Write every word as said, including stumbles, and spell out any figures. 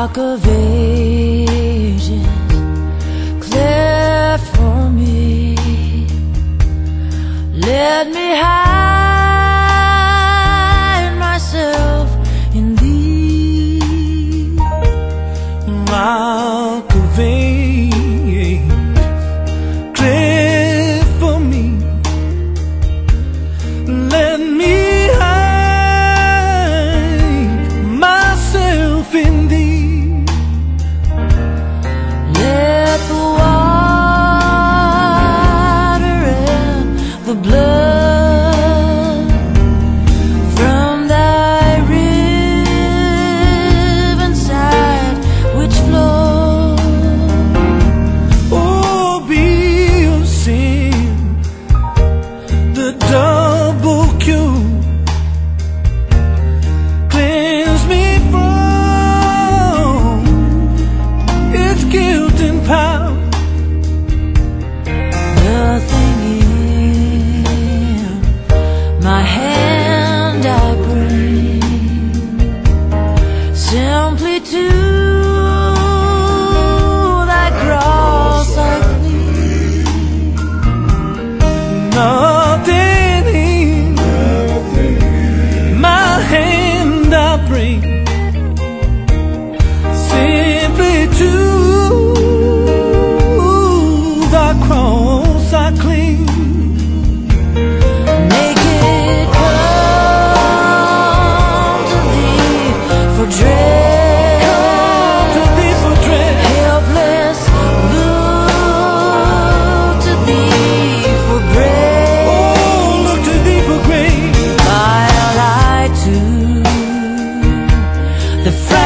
Rock of Ages, clear for me. Let me hide myself in thee. Rock of Ages, clear for me. Let me hide myself in thee. Let the water and the blood from thy riven side which flow, oh, be of sin the double cure. Cleanse me from its guilt and power. nothing in my hand I bring, simply to thy cross I cling. Nothing in my hand I bring, simply to thy cross I cling. Naked come to thee for dread, To thee for dread, helpless look to thee for bread, oh, look to thee for grace. while I to the